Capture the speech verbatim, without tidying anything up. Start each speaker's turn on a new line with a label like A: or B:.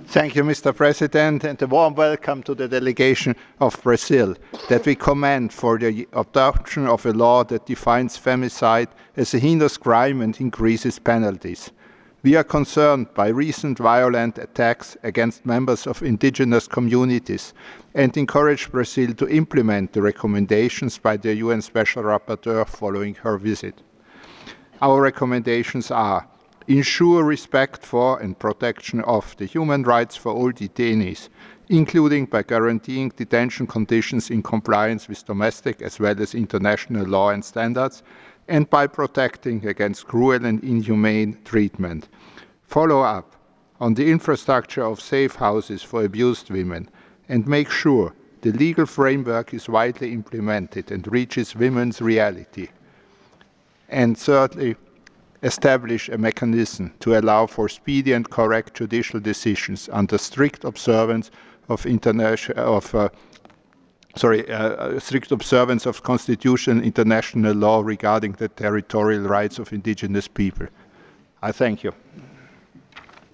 A: Thank you, Mister President, and a warm welcome to the delegation of Brazil, that we commend for the adoption of a law that defines femicide as a heinous crime and increases penalties. We are concerned by recent violent attacks against members of indigenous communities and encourage Brazil to implement the recommendations by the U N Special Rapporteur following her visit. Our recommendations are: ensure respect for and protection of the human rights for all detainees, including by guaranteeing detention conditions in compliance with domestic as well as international law and standards, and by protecting against cruel and inhumane treatment. Follow up on the infrastructure of safe houses for abused women, and make sure the legal framework is widely implemented and reaches women's reality. And thirdly, establish a mechanism to allow for speedy and correct judicial decisions under strict observance of international of uh, sorry uh, strict observance of constitutional and international law regarding the territorial rights of indigenous people. I thank you.